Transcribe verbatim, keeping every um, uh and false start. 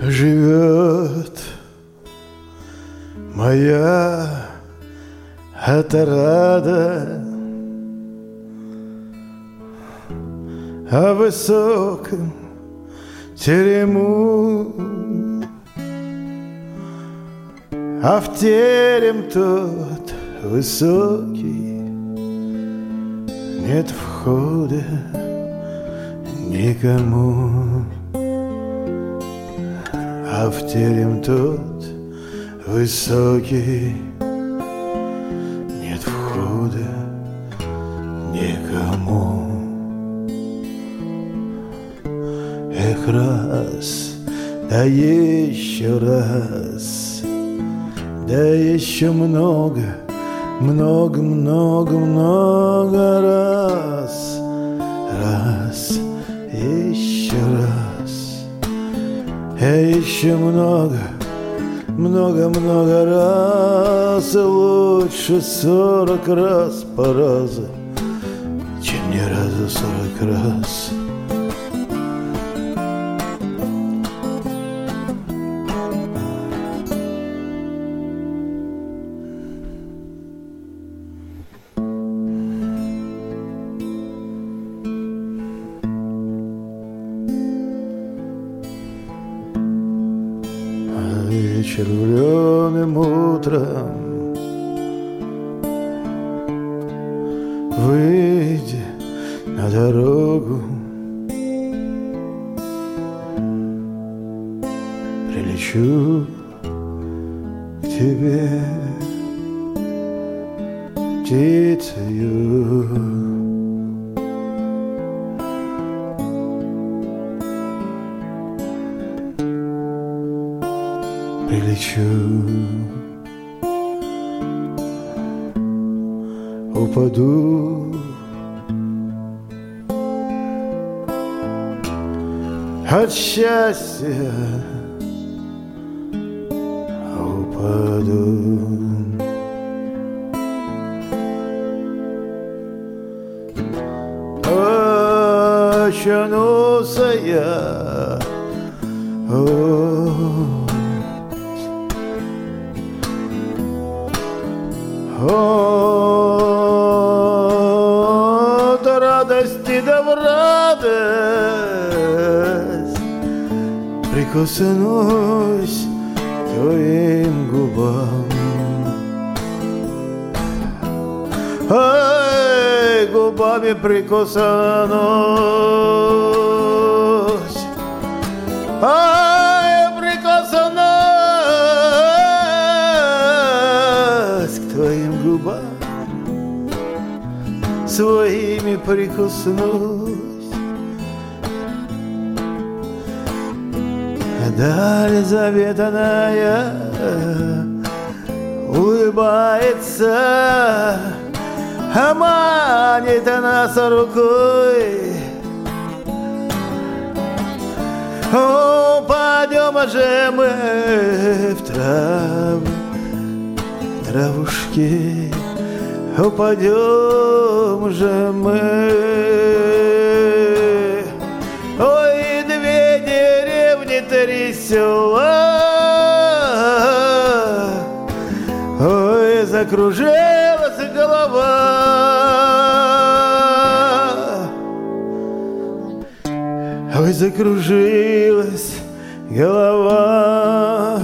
живет моя отрада о высоком терему, а в терем тот высокий нет входа никому, а в терем тот высокий нет входа никому. Эх, раз, да еще раз, да еще много, много, много, много раз, раз, еще раз, а еще много, много, много раз, и лучше сорок раз по разу, чем ни разу сорок раз. Червленым утром, выйдя на дорогу, прилечу к тебе птицею. Прилечу, упаду от счастья, упаду. Очнулся я, от радости да в радость прикоснусь к твоим губам. Ай, губами прикоснусь, ай, прикоснусь к твоим губам, своими прикоснусь. Даль заветная улыбается, а манит нас рукой. Упадем же мы в траву, в травушки, упадем же мы. Ой, две деревни, три села, ой, закружилась голова. Ой, закружилась голова.